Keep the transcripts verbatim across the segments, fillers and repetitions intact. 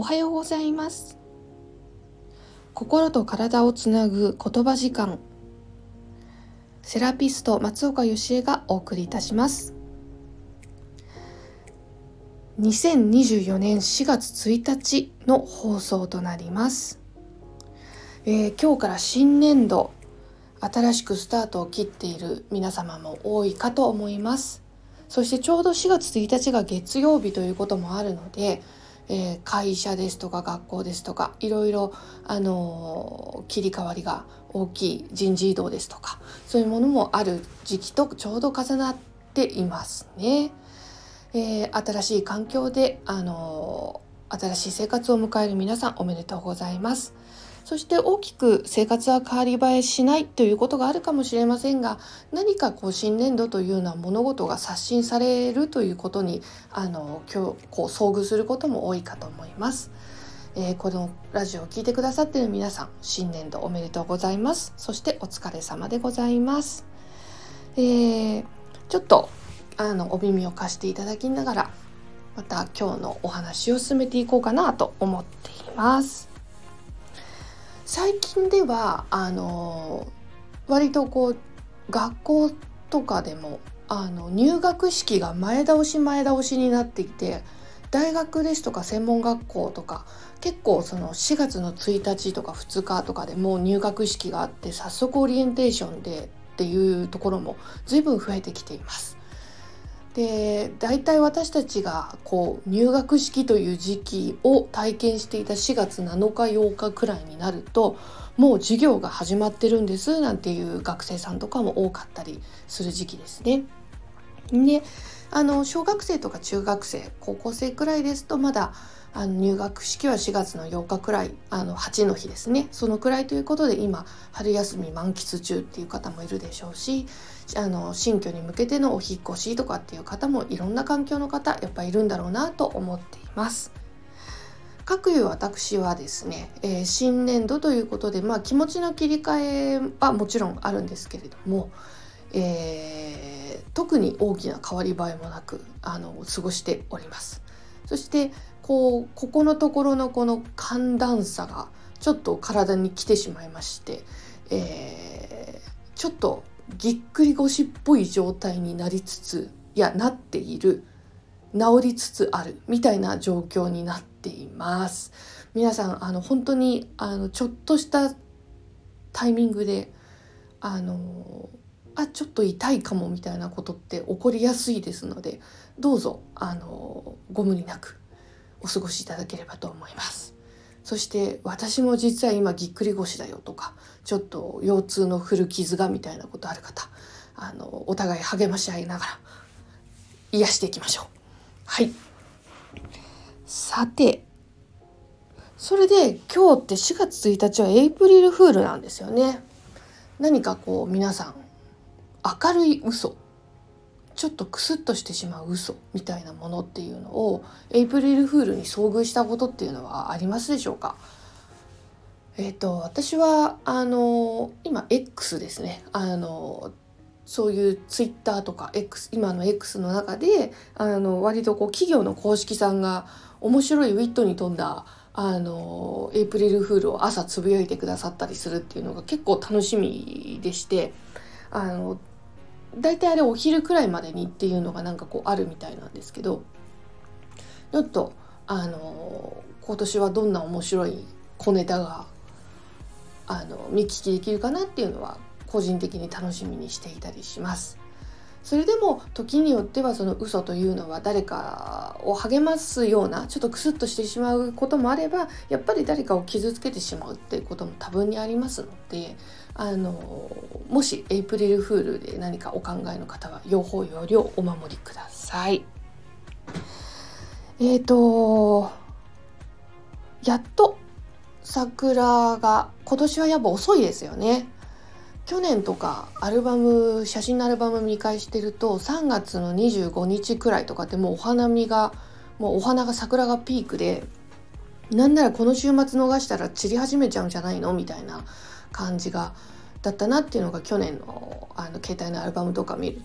はようございます。心と体をつなぐ言葉時間、セラピスト松岡義恵がお送りいたします。にせんにじゅうよねんしがつついたちの放送となります。えー、今日から新年度、新しくスタートを切っている皆様も多いかと思います。そしてちょうどしがつついたちが月曜日ということもあるので、えー、会社ですとか学校ですとかいろいろ、あのー、切り替わりが大きい人事異動ですとかそういうものもある時期とちょうど重なっていますね。えー、新しい環境で、あのー、新しい生活を迎える皆さんおめでとうございます。そして大きく生活は変わり映えしないということがあるかもしれませんが、何かこう新年度というような物事が刷新されるということにあの今日こう遭遇することも多いかと思います。えー、このラジオを聞いてくださっている皆さん、新年度おめでとうございます。そしてお疲れ様でございます。えー、ちょっとあのお耳を貸していただきながらまた今日のお話を進めていこうかなと思っています。最近ではあの割とこう学校とかでもあの入学式が前倒し前倒しになっていて、大学ですとか専門学校とか結構そのしがつのついたちとかふつかとかでもう入学式があって、早速オリエンテーションでっていうところも随分増えてきています。で、大体私たちがこう入学式という時期を体験していたしがつなのかようかくらいになると、もう授業が始まってるんですなんていう学生さんとかも多かったりする時期ですね。で、あの小学生とか中学生、高校生くらいですとまだあの入学式はしがつのようかくらい、あのはちの日ですね、そのくらいということで今春休み満喫中っていう方もいるでしょうし、あの新居に向けてのお引っ越しとかっていう方もいろんな環境の方やっぱいるんだろうなと思っています。かくいう私はですね、えー、新年度ということで、まあ、気持ちの切り替えはもちろんあるんですけれども、えー、特に大きな変わり映えもなくあの過ごしております。そしてこうここのところのこの寒暖差がちょっと体に来てしまいまして、えー、ちょっとぎっくり腰っぽい状態になりつついやなっている治りつつあるみたいな状況になっています。皆さんあの本当にあのちょっとしたタイミングであのあちょっと痛いかもみたいなことって起こりやすいですので、どうぞあのご無理なくお過ごしいただければと思います。そして私も実は今ぎっくり腰だよとか、ちょっと腰痛の古傷がみたいなことある方、あのお互い励まし合いながら癒していきましょう。はい。さて、それで今日ってしがつついたちはエイプリルフールなんですよね。何かこう皆さん明るい嘘、ちょっとクスッとしてしまう嘘みたいなものっていうのをエイプリルフールに遭遇したことっていうのはありますでしょうか。えっと私はあの今 X ですね、あのそういうツイッターとか X、 今の X の中であの割とこう企業の公式さんが面白いウィットに富んだあのエイプリルフールを朝つぶやいてくださったりするっていうのが結構楽しみでして、あのだいたいあれお昼くらいまでにっていうのがなんかこうあるみたいなんですけど、ちょっとあの今年はどんな面白い小ネタがあの見聞きできるかなっていうのは個人的に楽しみにしていたりします。それでも時によってはその嘘というのは誰かを励ますようなちょっとクスッとしてしまうこともあれば、やっぱり誰かを傷つけてしまうっていうことも多分にありますので、あのもしエイプリルフールで何かお考えの方は用法用量お守りください。えーとやっと桜が今年はやっぱ遅いですよね。去年とかアルバム写真のアルバム見返してるとさんがつのにじゅうごにちくらいとかってもうお花見がもうお花が桜がピークで、なんならこの週末逃したら散り始めちゃうんじゃないのみたいな感じがだったなっていうのが去年のあの携帯のアルバムとか見ると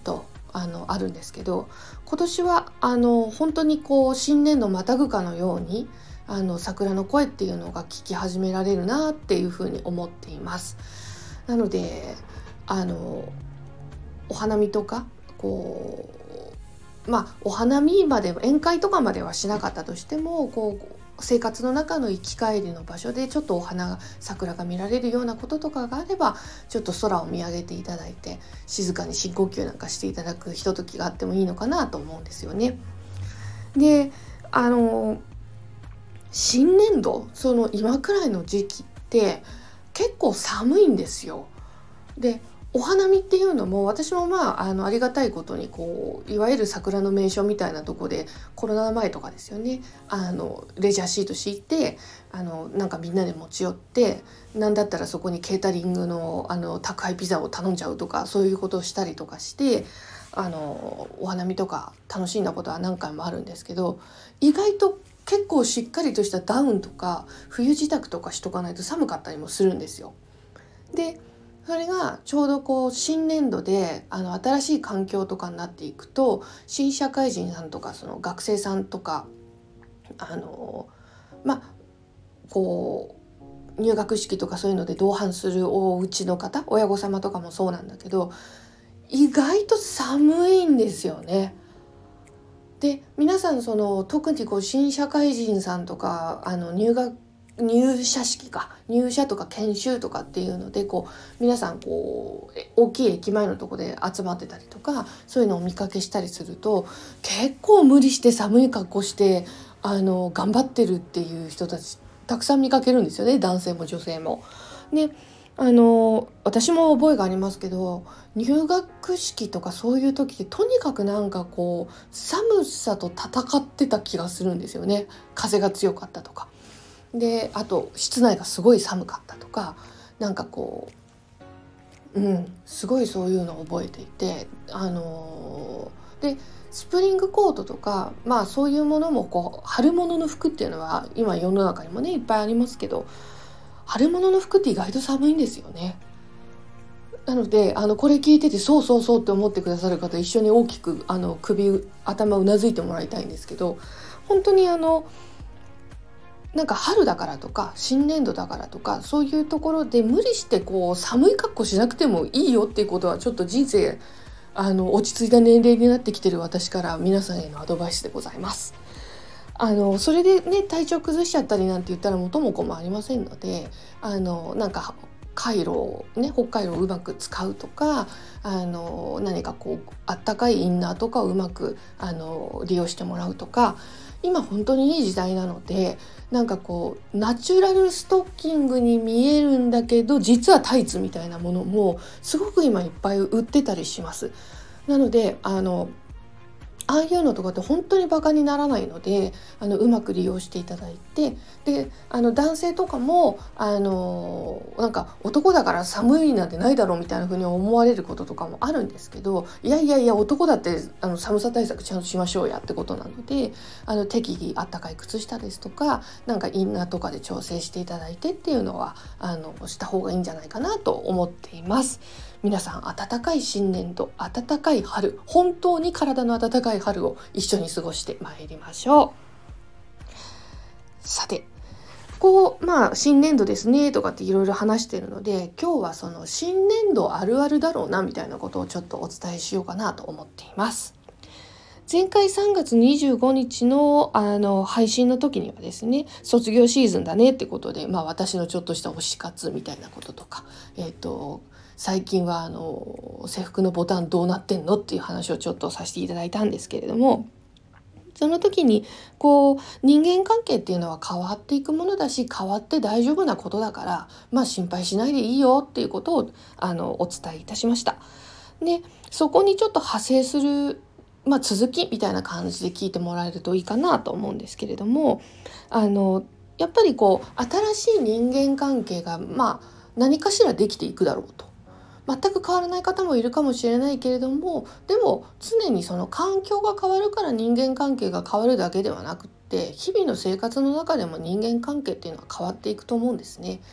あのあるんですけど、今年はあの本当にこう新年度またぐかのようにあの桜の声っていうのが聞き始められるなっていうふうに思っています。なのであのお花見とかこうまあお花見まで宴会とかまではしなかったとしても、こう生活の中の行き帰りの場所でちょっとお花が桜が見られるようなこととかがあれば、ちょっと空を見上げていただいて静かに深呼吸なんかしていただくひとときがあってもいいのかなと思うんですよね。であの新年度その今くらいの時期って結構寒いんですよ。でお花見っていうのも私もまあ あのありがたいことにこういわゆる桜の名所みたいなとこでコロナ前とかですよね、あのレジャーシート敷いてあのなんかみんなで持ち寄って、なんだったらそこにケータリングの、あの宅配ピザを頼んじゃうとか、そういうことをしたりとかしてあのお花見とか楽しんだことは何回もあるんですけど、意外と結構しっかりとしたダウンとか冬支度とかしとかないと寒かったりもするんですよ。でそれがちょうどこう新年度であの新しい環境とかになっていくと、新社会人さんとかその学生さんとかあのまあこう入学式とかそういうので同伴するお家の方、親御様とかもそうなんだけど、意外と寒いんですよね。で皆さんその特にこう新社会人さんとかあの入学入社式か入社とか研修とかっていうのでこう皆さんこう大きい駅前のとこで集まってたりとか、そういうのをお見かけしたりすると、結構無理して寒い格好してあの頑張ってるっていう人たちたくさん見かけるんですよね、男性も女性も。であの私も覚えがありますけど、入学式とかそういう時ってとにかくなんかこう寒さと戦ってた気がするんですよね。風が強かったとかで、あと室内がすごい寒かったとか、なんかこううんすごいそういうのを覚えていて、あのでスプリングコートとかまあそういうものもこう春物の服っていうのは今世の中にもねいっぱいありますけど、春物の服って意外と寒いんですよね。なのであのこれ聞いててそうそうそうって思ってくださる方、一緒に大きくあの首頭うなずいてもらいたいんですけど、本当にあのなんか春だからとか新年度だからとかそういうところで無理してこう寒い格好しなくてもいいよっていうことは、ちょっと人生あの落ち着いた年齢になってきてる私から皆さんへのアドバイスでございます。あのそれでね体調崩しちゃったりなんて言ったら元も子もありませんので、あのなんかカイロをね北海道をうまく使うとか、あの何かこうあったかいインナーとかをうまくあの利用してもらうとか、今本当にいい時代なので、なんかこうナチュラルストッキングに見えるんだけど実はタイツみたいなものもすごく今いっぱい売ってたりします。なのであのああいうのとかって本当にバカにならないので、あのうまく利用していただいて、であの男性とかもあのなんか男だから寒いなんてないだろうみたいな風に思われることとかもあるんですけど、いやいやいや男だってあの寒さ対策ちゃんとしましょうやってことなので、あの適宜あったかい靴下ですとかなんかインナーとかで調整していただいてっていうのはあのした方がいいんじゃないかなと思っています。皆さん暖かい新年度、暖かい春、本当に体の暖かい春を一緒に過ごしてまいりましょう。さてこうまあ新年度ですねとかっていろいろ話してるので、今日はその新年度あるあるだろうなみたいなことをちょっとお伝えしようかなと思っています。前回さんがつにじゅうごにちのあの配信の時にはですね、卒業シーズンだねってことで、まあ私のちょっとした推し活みたいなこととか、えっと最近はあの制服のボタンどうなってんのっていう話をちょっとさせていただいたんですけれども、その時にこう人間関係っていうのは変わっていくものだし、変わって大丈夫なことだから、まあ心配しないでいいよっていうことをあのお伝えいたしました。でそこにちょっと派生する、まあ、続きみたいな感じで聞いてもらえるといいかなと思うんですけれども、あのやっぱりこう新しい人間関係がまあ何かしらできていくだろうと。全く変わらない方もいるかもしれないけれども、でも常にその環境が変わるから人間関係が変わるだけではなくって、日々の生活の中でも人間関係っていうのは変わっていくと思うんですね。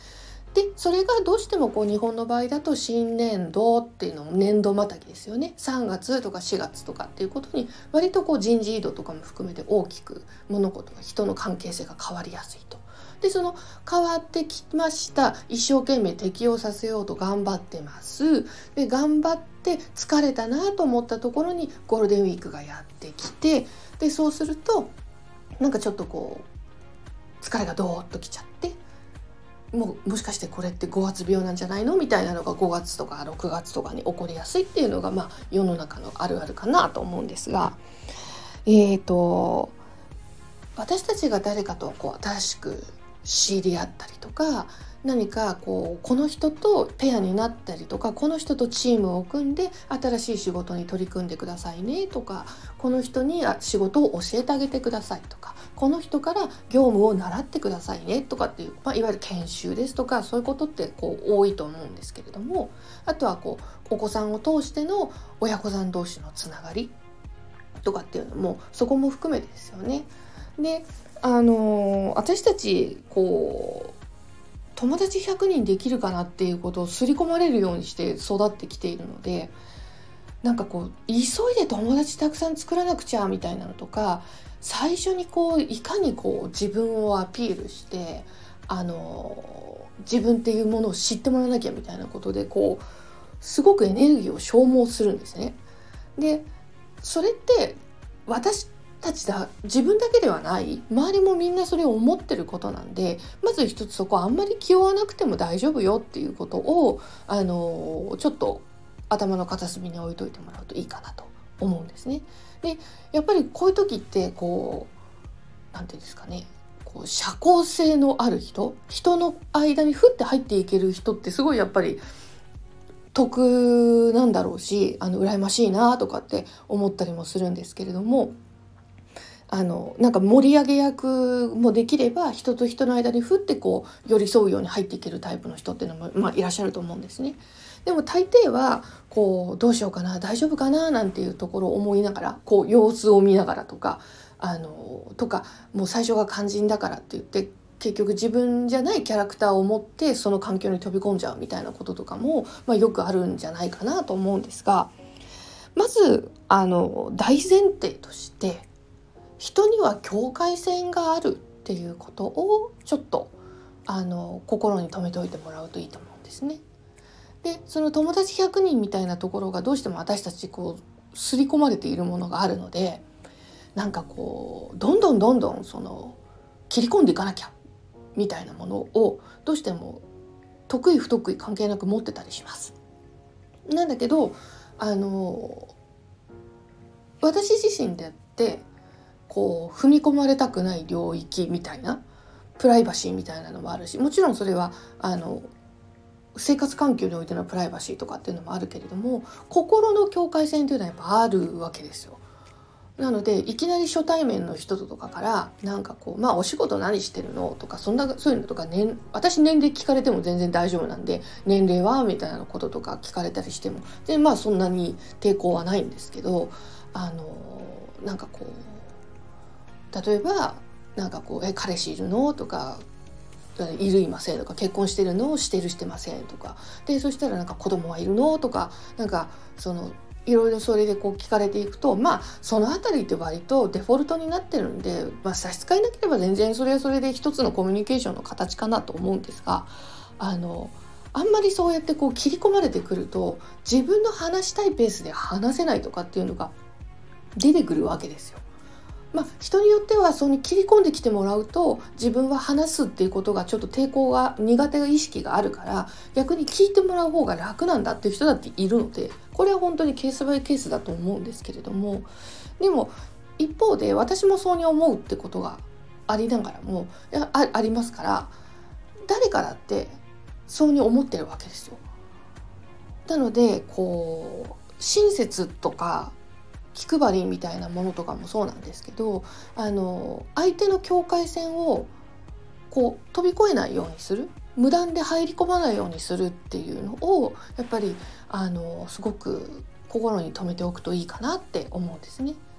でそれがどうしてもこう日本の場合だと新年度っていうのも年度またぎですよね。さんがつとかしがつとかっていうことに割とこう人事異動とかも含めて大きく物事が人の関係性が変わりやすいと。でその変わってきました、一生懸命適応させようと頑張ってます。で頑張って疲れたなと思ったところにゴールデンウィークがやってきて、でそうするとなんかちょっとこう疲れがドーッときちゃって、もうもしかしてこれってごがつ病なんじゃないのみたいなのがごがつとかろくがつとかに起こりやすいっていうのが、まあ世の中のあるあるかなと思うんですが、えーと私たちが誰かとこう新しく知り合ったりとか、何かこうこの人とペアになったりとか、この人とチームを組んで新しい仕事に取り組んでくださいねとか、この人に仕事を教えてあげてくださいとか、この人から業務を習ってくださいねとかっていう、まあ、いわゆる研修ですとか、そういうことってこう多いと思うんですけれども、あとはこうお子さんを通しての親子さん同士のつながりとかっていうのもそこも含めてですよね。であの私たちこう友達ひゃくにんできるかなっていうことを刷り込まれるようにして育ってきているので、なんかこう急いで友達たくさん作らなくちゃみたいなのとか、最初にこういかにこう自分をアピールしてあの自分っていうものを知ってもらわなきゃみたいなことでこうすごくエネルギーを消耗するんですね。でそれって私たちだ自分だけではない、周りもみんなそれを思ってることなんで、まず一つそこあんまり気負わなくても大丈夫よっていうことをあのちょっと頭の片隅に置いといてもらうといいかなと思うんですね。でやっぱりこういう時ってこうなんていうんですかね、こう社交性のある人、人の間にふって入っていける人ってすごいやっぱり得なんだろうし、あの羨ましいなとかって思ったりもするんですけれども、あのなんか盛り上げ役もできれば人と人の間にふってこう寄り添うように入っていけるタイプの人っていうのも、まあ、いらっしゃると思うんですね。でも大抵はこうどうしようかな大丈夫かななんていうところを思いながら、こう様子を見ながらとかあのとかもう最初が肝心だからって言って結局自分じゃないキャラクターを持ってその環境に飛び込んじゃうみたいなこととかも、まあ、よくあるんじゃないかなと思うんですが、まずあの大前提として人には境界線があるっていうことをちょっとあの心に留めておいてもらうといいと思うんですね。でその友達ひゃくにんみたいなところがどうしても私たちこう刷り込まれているものがあるので、なんかこうどんどんどんどんその切り込んでいかなきゃみたいなものをどうしても得意不得意関係なく持ってたりします。なんだけどあの私自身でってこう踏み込まれたくない領域みたいなプライバシーみたいなのもあるし、もちろんそれはあの生活環境においてのプライバシーとかっていうのもあるけれども、心の境界線というのはやっぱあるわけですよ。なのでいきなり初対面の人とかからなんかこうまあお仕事何してるのとかそんなそういうのとか、年私年齢聞かれても全然大丈夫なんで、年齢はみたいなこととか聞かれたりしてもでまあそんなに抵抗はないんですけど、あのなんかこう例えばなんかこうえ彼氏いるのとかいるいませんとか、結婚してるのしてるしてませんとかで、そしたらなんか子供はいるのとか、なんかそのいろいろそれでこう聞かれていくと、まあそのあたりって割とデフォルトになってるんで、まあ、差し支えなければ全然それはそれで一つのコミュニケーションの形かなと思うんですが、あのあんまりそうやってこう切り込まれてくると自分の話したいペースで話せないとかっていうのが出てくるわけですよ。まあ、人によってはその切り込んできてもらうと自分は話すっていうことがちょっと抵抗が苦手意識があるから逆に聞いてもらう方が楽なんだっていう人だっているので、これは本当にケースバイケースだと思うんですけれども、でも一方で私もそうに思うってことがありながらも あ, ありますから、誰かだってそうに思ってるわけですよ。なのでこう親切とか気配りみたいなものとかもそうなんですけど、あの相手の境界線をこう飛び越えないようにする、無断で入り込まないようにするっていうのをやっぱりあのすごく心に留めておくといいかなって思うんですね。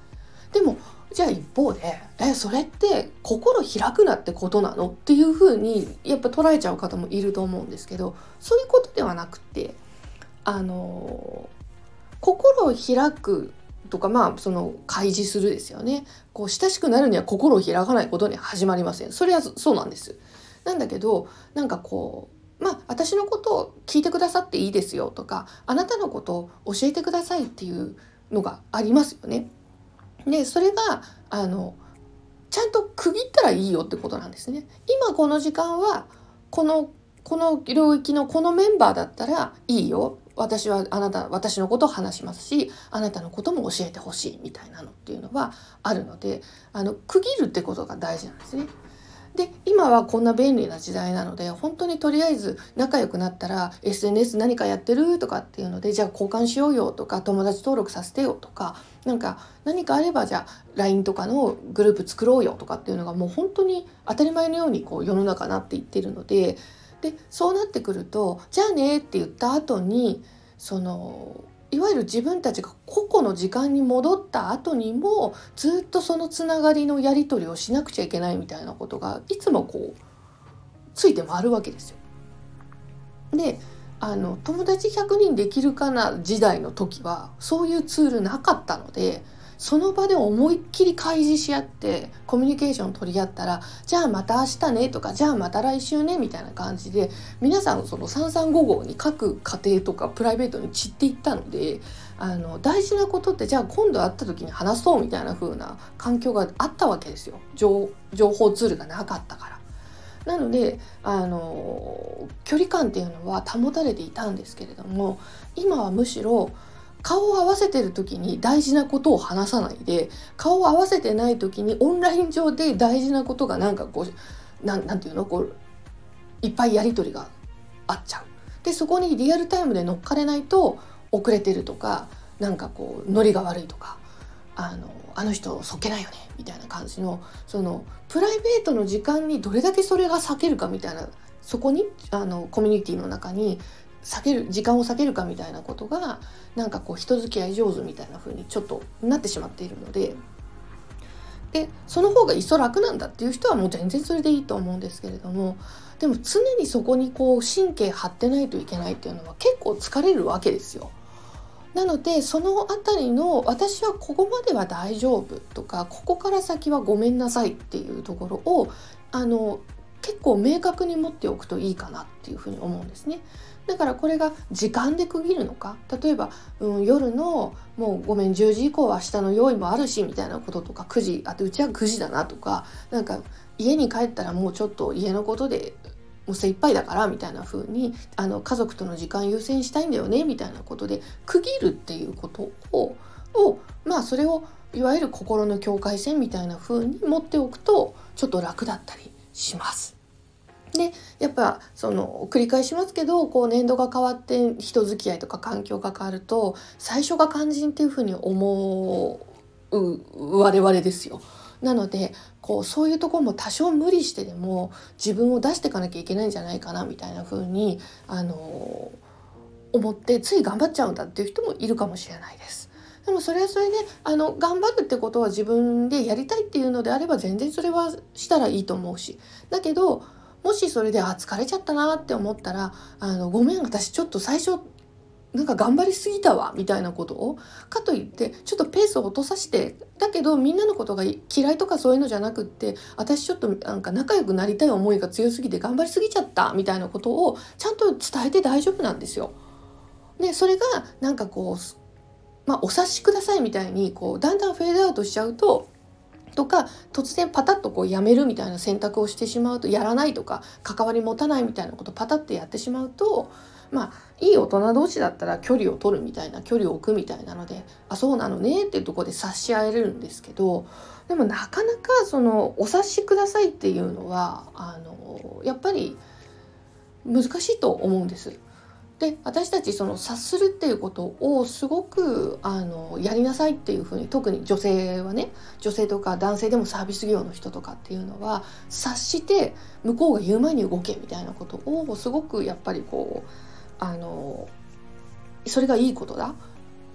でもじゃあ一方でえそれって心開くなってことなのっていうふうにやっぱ捉えちゃう方もいると思うんですけど、そういうことではなくて、あの心を開くとか、まあその開示するですよね。こう親しくなるには心を開かないことに始まりません。それはそうなんです。なんだけどなんかこうまあ私のことを聞いてくださっていいですよとか、あなたのことを教えてくださいっていうのがありますよね。でそれがあのちゃんと区切ったらいいよってことなんですね。今この時間はこのこの領域のこのメンバーだったらいいよ、私はあなた私のことを話しますし、あなたのことも教えてほしいみたいなのっていうのはあるので、あの区切るってことが大事なんですね。で今はこんな便利な時代なので、本当にとりあえず仲良くなったら エスエヌエス 何かやってるとかっていうので、じゃあ交換しようよとか、友達登録させてよとか、なんか何かあればじゃあ ライン とかのグループ作ろうよとかっていうのがもう本当に当たり前のようにこう世の中になっていってるので、でそうなってくるとじゃあねって言った後に、そのいわゆる自分たちが個々の時間に戻った後にもずっとそのつながりのやり取りをしなくちゃいけないみたいなことがいつもこうついて回るわけですよ。であの友達ひゃくにんできるかな時代の時はそういうツールなかったので、その場で思いっきり開示し合ってコミュニケーション取り合ったら、じゃあまた明日ねとか、じゃあまた来週ねみたいな感じで、皆さんそのさんさんごごに各家庭とかプライベートに散っていったので、あの大事なことってじゃあ今度会った時に話そうみたいな風な環境があったわけですよ。 情, 情報ツールがなかったから。なのであの距離感っていうのは保たれていたんですけれども、今はむしろ顔を合わせてる時に大事なことを話さないで、顔を合わせてない時にオンライン上で大事なことがなんかこう な, なんていうのこういっぱいやり取りがあっちゃう。でそこにリアルタイムで乗っかれないと遅れてるとか、なんかこうノリが悪いとか、あのあの人そっけないよねみたいな感じの、そのプライベートの時間にどれだけそれが避けるかみたいな、そこにあのコミュニティの中に避ける時間を避けるかみたいなことが、なんかこう人付き合い上手みたいな風にちょっとなってしまっているので、でその方がいっそ楽なんだっていう人はもう全然それでいいと思うんですけれども、でも常にそこにこう神経張ってないといけないっていうのは結構疲れるわけですよ。なのでそのあたりの私はここまでは大丈夫とか、ここから先はごめんなさいっていうところをあの結構明確に持っておくといいかなっていうふうに思うんですね。だからこれが時間で区切るのか、例えば、うん、夜のもうごめんじゅうじ以降は明日の用意もあるしみたいなこととか、くじあとうちはくじだなとか、なんか家に帰ったらもうちょっと家のことでもう精一杯だからみたいな風に、あの家族との時間優先したいんだよねみたいなことで区切るっていうことををまあそれをいわゆる心の境界線みたいな風に持っておくとちょっと楽だったりします。でやっぱその繰り返しますけど、こう年度が変わって人付き合いとか環境が変わると最初が肝心っていう風に思う我々ですよ。なのでこうそういうところも多少無理してでも自分を出していかなきゃいけないんじゃないかなみたいな風にあの思ってつい頑張っちゃうんだっていう人もいるかもしれないです。でもそれはそれであの頑張るってことは自分でやりたいっていうのであれば全然それはしたらいいと思うし、だけどもしそれであ疲れちゃったなって思ったら、あのごめん私ちょっと最初なんか頑張りすぎたわみたいなことをかといってちょっとペースを落とさせて、だけどみんなのことが嫌いとかそういうのじゃなくって、私ちょっとなんか仲良くなりたい思いが強すぎて頑張りすぎちゃったみたいなことをちゃんと伝えて大丈夫なんですよ。でそれがなんかこう、まあ、お察しくださいみたいにこうだんだんフェードアウトしちゃうととか、突然パタッとこうやめるみたいな選択をしてしまうと、やらないとか関わり持たないみたいなことをパタッとやってしまうと、まあいい大人同士だったら距離を取るみたいな、距離を置くみたいなので、あそうなのねっていうところで察し合えるんですけど、でもなかなかそのお察しくださいっていうのはあのやっぱり難しいと思うんです。で私たちその察するっていうことをすごくあのやりなさいっていうふうに、特に女性はね、女性とか男性でもサービス業の人とかっていうのは察して向こうが言う前に動けみたいなことをすごくやっぱりこうあのそれがいいことだ、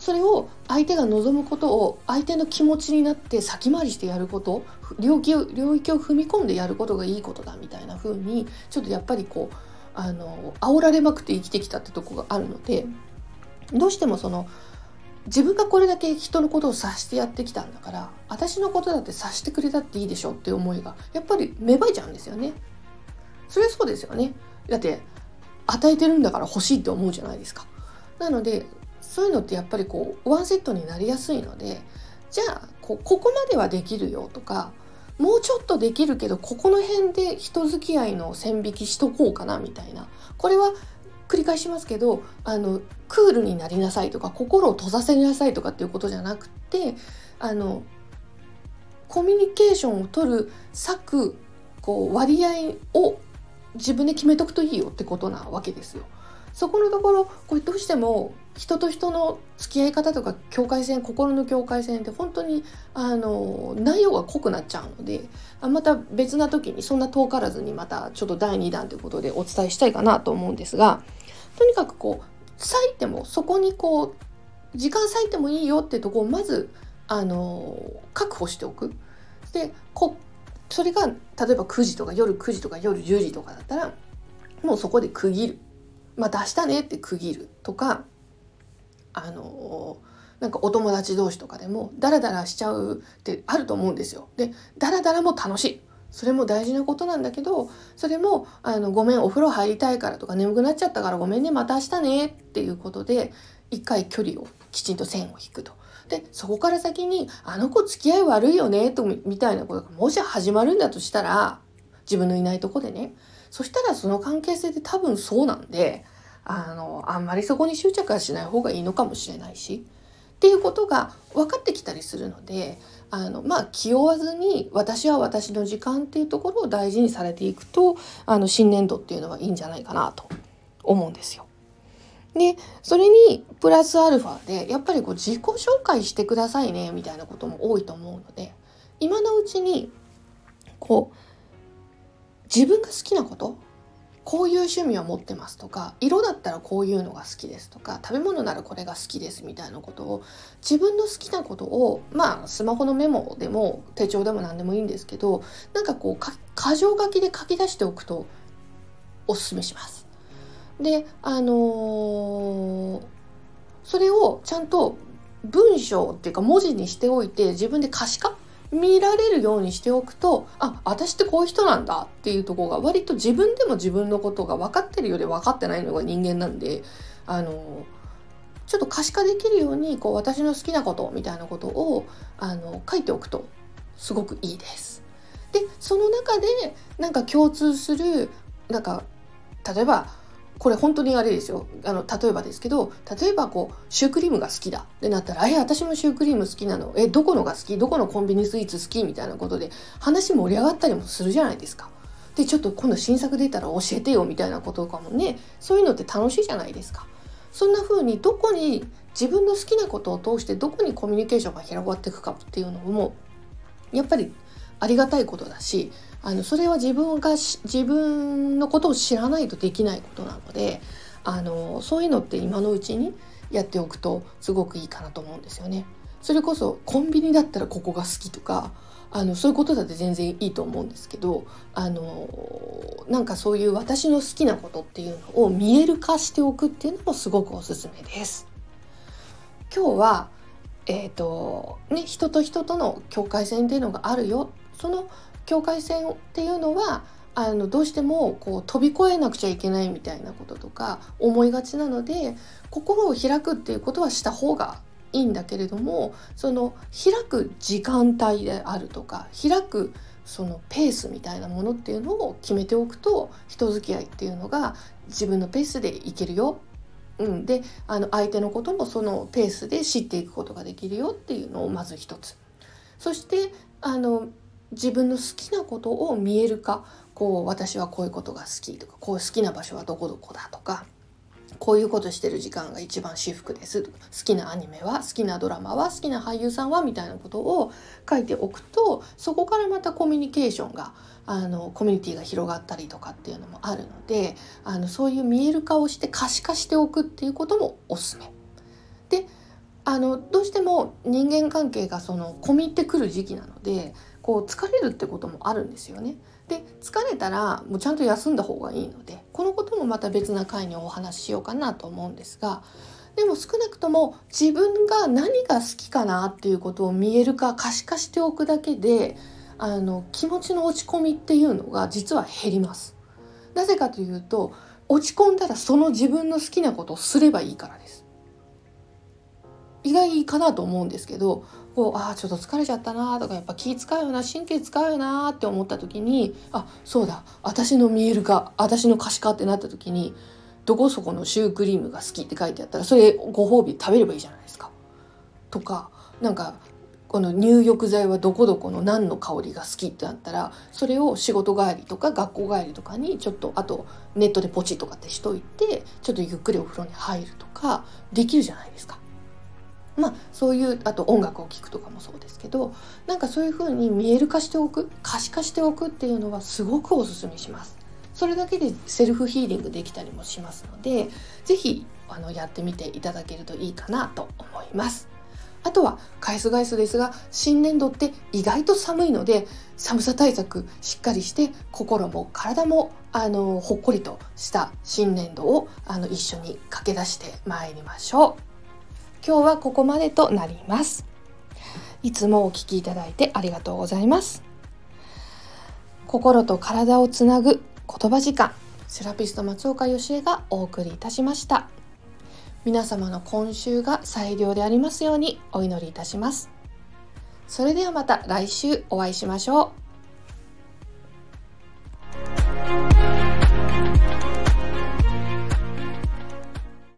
それを相手が望むことを相手の気持ちになって先回りしてやること、領域を領域を踏み込んでやることがいいことだみたいな風にちょっとやっぱりこうあの煽られまくって生きてきたってとこがあるので、どうしてもその自分がこれだけ人のことを察してやってきたんだから、私のことだって察してくれたっていいでしょっていう思いがやっぱり芽生えちゃうんですよね。それはそうですよね。だって与えてるんだから欲しいって思うじゃないですか。なのでそういうのってやっぱりこうワンセットになりやすいので、じゃあ こ, ここまではできるよとか、もうちょっとできるけどここの辺で人付き合いの線引きしとこうかなみたいな、これは繰り返しますけど、あのクールになりなさいとか心を閉ざせなさいとかっていうことじゃなくて、あのコミュニケーションを取る割くこう割合を自分で決めとくといいよってことなわけですよ。そこのところこれどうしても人と人の付き合い方とか境界線、心の境界線って本当にあの内容が濃くなっちゃうので、また別な時にそんな遠からずにまたちょっとだいにだんということでお伝えしたいかなと思うんですが、とにかくこう割いてもそこにこう時間割いてもいいよってとこをまずあの確保しておく。でこそれが例えばくじとか夜くじとか夜じゅうじとかだったらもうそこで区切る、また明日ねって区切るとか、あのなんかお友達同士とかでもダラダラしちゃうってあると思うんですよ。でダラダラも楽しい、それも大事なことなんだけど、それもあのごめんお風呂入りたいからとか眠くなっちゃったからごめんねまた明日ねっていうことで一回距離をきちんと線を引くと。でそこから先にあの子付き合い悪いよねとみたいなことがもし始まるんだとしたら、自分のいないとこでね、そしたらその関係性で多分そうなんで、あのあんまりそこに執着はしない方がいいのかもしれないしっていうことが分かってきたりするので、あのまあ気負わずに私は私の時間っていうところを大事にされていくと、あの新年度っていうのはいいんじゃないかなと思うんですよ。でそれにプラスアルファでやっぱりこう自己紹介してくださいねみたいなことも多いと思うので、今のうちにこう自分が好きなこと、こういう趣味を持ってますとか、色だったらこういうのが好きですとか、食べ物ならこれが好きですみたいなことを、自分の好きなことをまあスマホのメモでも手帳でも何でもいいんですけど、なんかこう箇条書きで書き出しておくとおすすめします。であのー、それをちゃんと文章っていうか文字にしておいて、自分で可視化見られるようにしておくと、あ、私ってこういう人なんだっていうところが割と自分でも自分のことが分かってるより分かってないのが人間なんで、あのちょっと可視化できるようにこう私の好きなことみたいなことをあの書いておくとすごくいいです。でその中でなんか共通するなんか例えばこれ本当にあれですよ、あの例えばですけど、例えばこうシュークリームが好きだってなったら、え私もシュークリーム好きなの、えどこのが好き、どこのコンビニスイーツ好きみたいなことで話盛り上がったりもするじゃないですか。でちょっと今度新作出たら教えてよみたいなこととかもね、そういうのって楽しいじゃないですか。そんな風にどこに自分の好きなことを通してどこにコミュニケーションが広がっていくかっていうのもやっぱりありがたいことだし、あのそれは自分が自分のことを知らないとできないことなので、あのそういうのって今のうちにやっておくとすごくいいかなと思うんですよね。それこそコンビニだったらここが好きとか、あのそういうことだって全然いいと思うんですけど、あのなんかそういう私の好きなことっていうのを見える化しておくっていうのもすごくおすすめです。今日はえーとね、人と人との境界線っていうのがあるよ。その境界線っていうのはあのどうしてもこう飛び越えなくちゃいけないみたいなこととか思いがちなので、心を開くっていうことはした方がいいんだけれども、その開く時間帯であるとか開くそのペースみたいなものっていうのを決めておくと、人付き合いっていうのが自分のペースでいけるよ。うん、であの相手のこともそのペースで知っていくことができるよっていうのをまず一つ。そしてあの自分の好きなことを見える化、こう私はこういうことが好きとか、こう好きな場所はどこどこだとか、こういうことしてる時間が一番至福ですとか、好きなアニメは、好きなドラマは、好きな俳優さんはみたいなことを書いておくと、そこからまたコミュニケーションがあのコミュニティが広がったりとかっていうのもあるので、あのそういう見える化をして可視化しておくっていうこともおすすめで、 あのどうしても人間関係がその込み入ってくる時期なので、こう疲れるってこともあるんですよね。で疲れたらもうちゃんと休んだ方がいいので、このこともまた別な回にお話ししようかなと思うんですが、でも少なくとも自分が何が好きかなっていうことを見える化可視化しておくだけで、あの気持ちの落ち込みっていうのが実は減ります。なぜかというと、落ち込んだらその自分の好きなことをすればいいからです。意外かなと思うんですけど、こうあーちょっと疲れちゃったなとか、やっぱ気使うよな、神経使うよなって思った時に、あそうだ、私の見える化、私の可視化ってなった時に、どこそこのシュークリームが好きって書いてあったら、それご褒美食べればいいじゃないですか。とか、なんかこの入浴剤はどこどこの何の香りが好きってなったら、それを仕事帰りとか学校帰りとかにちょっと、あとネットでポチとかってしといて、ちょっとゆっくりお風呂に入るとかできるじゃないですか。まあそういう、あと音楽を聴くとかもそうですけど、なんかそういう風に見える化しておく、可視化しておくっていうのはすごくおすすめします。それだけでセルフヒーリングできたりもしますので、ぜひあのやってみていただけるといいかなと思います。あとは返す返すですが、新年度って意外と寒いので、寒さ対策しっかりして、心も体もあのほっこりとした新年度をあの一緒に駆け出してまいりましょう。今日はここまでとなります。いつもお聞きいただいてありがとうございます。心と体をつなぐ言葉時間、セラピスト松岡芳恵がお送りいたしました。皆様の今週が最良でありますようにお祈りいたします。それではまた来週お会いしましょう。